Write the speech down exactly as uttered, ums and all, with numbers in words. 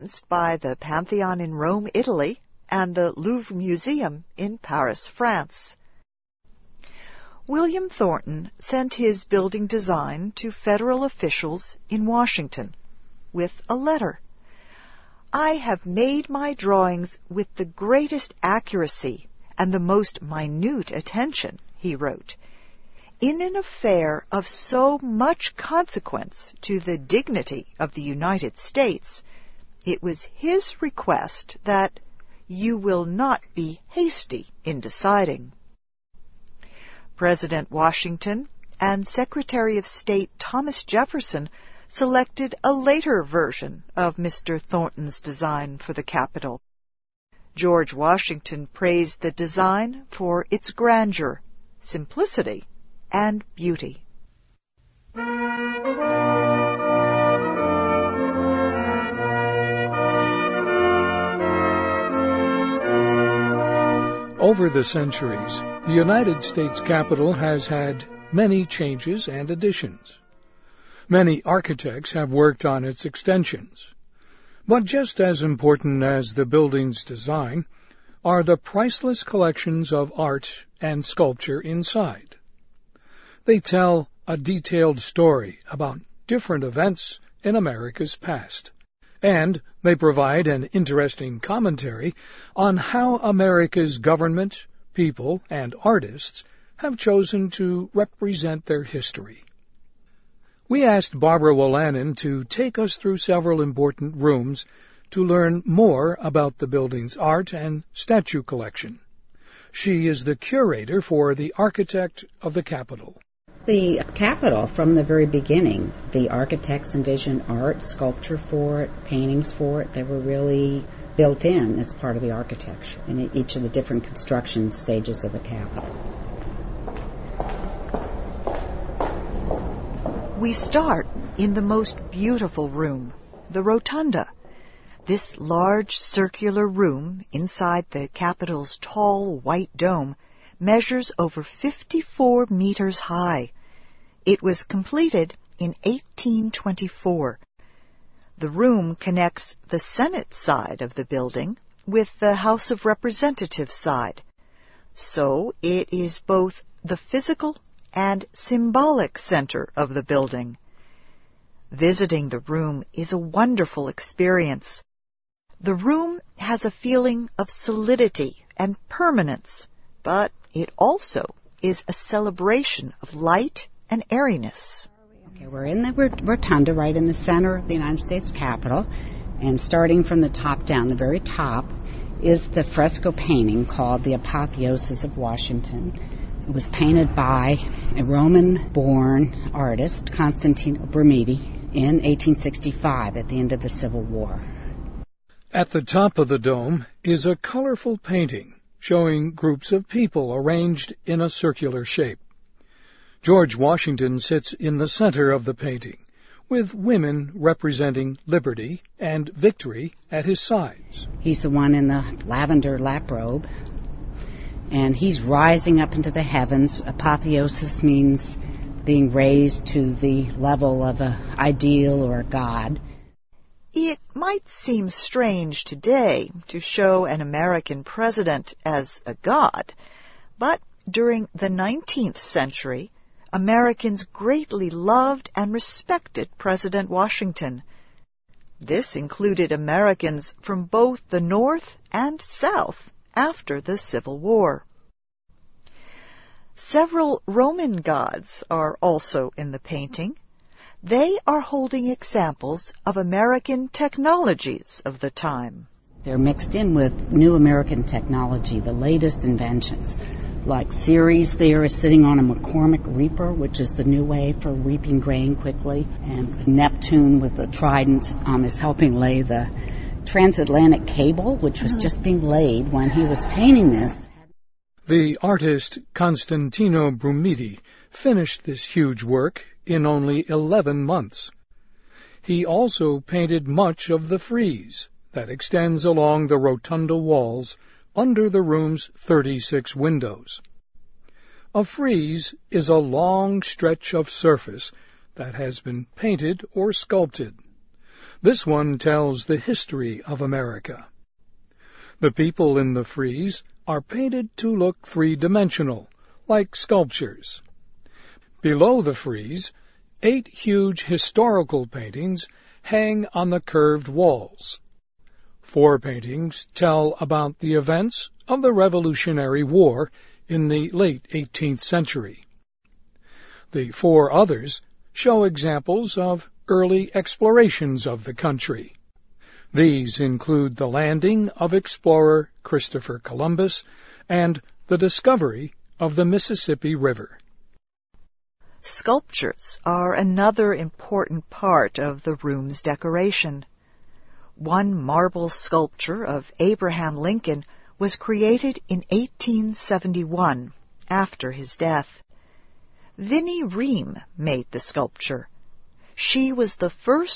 influenced by the Pantheon in Rome, Italy, and the Louvre Museum in Paris, France. William Thornton sent his building design to federal officials in Washington with a letter. "I have made my drawings with the greatest accuracy and the most minute attention," he wrote, "in an affair of so much consequence to the dignity of the United States. It was his request that you will not be hasty in deciding." President Washington and Secretary of State Thomas Jefferson selected a later version of Mister Thornton's design for the Capitol. George Washington praised the design for its grandeur, simplicity, and beauty. Over the centuries, the United States Capitol has had many changes and additions. Many architects have worked on its extensions. But just as important as the building's design are the priceless collections of art and sculpture inside. They tell a detailed story about different events in America's past, and they provide an interesting commentary on how America's government, people, and artists have chosen to represent their history. We asked Barbara Wolanin to take us through several important rooms to learn more about the building's art and statue collection. She is the curator for the architect of the Capitol. The Capitol, from the very beginning, the architects envisioned art, sculpture for it, paintings for it. They were really built in as part of the architecture in each of the different construction stages of the Capitol. We start in the most beautiful room, the Rotunda. This large circular room inside the Capitol's tall white dome measures over fifty-four meters high. It was completed in eighteen twenty-four. The room connects the Senate side of the building with the House of Representatives side. So it is both the physical and symbolic center of the building. Visiting the room is a wonderful experience. The room has a feeling of solidity and permanence, but it also is a celebration of light and airiness. Okay, we're in the rotunda right in the center of the United States Capitol, and starting from the top down, the very top, is the fresco painting called The Apotheosis of Washington. It was painted by a Roman-born artist, Constantino Brumidi, in eighteen sixty-five at the end of the Civil War. At the top of the dome is a colorful painting showing groups of people arranged in a circular shape. George Washington sits in the center of the painting, with women representing liberty and victory at his sides. He's the one in the lavender lap robe, and he's rising up into the heavens. Apotheosis means being raised to the level of an ideal or a god. It might seem strange today to show an American president as a god, but during the nineteenth century, Americans greatly loved and respected President Washington. This included Americans from both the North and South after the Civil War. Several Roman gods are also in the painting. They are holding examples of American technologies of the time. They're mixed in with new American technology, the latest inventions. Like Ceres there is sitting on a McCormick reaper, which is the new way for reaping grain quickly. And Neptune with the trident um, is helping lay the transatlantic cable, which was just being laid when he was painting this. The artist Constantino Brumidi finished this huge work in only eleven months. He also painted much of the frieze that extends along the rotunda walls under the room's thirty-six windows. A frieze is a long stretch of surface that has been painted or sculpted. This one tells the history of America. The people in the frieze are painted to look three-dimensional, like sculptures. Below the frieze, eight huge historical paintings hang on the curved walls. Four paintings tell about the events of the Revolutionary War in the late eighteenth century. The four others show examples of early explorations of the country. These include the landing of explorer Christopher Columbus and the discovery of the Mississippi River. Sculptures are another important part of the room's decoration. One marble sculpture of Abraham Lincoln was created in eighteen seventy-one, after his death. Vinnie Ream made the sculpture. She was the first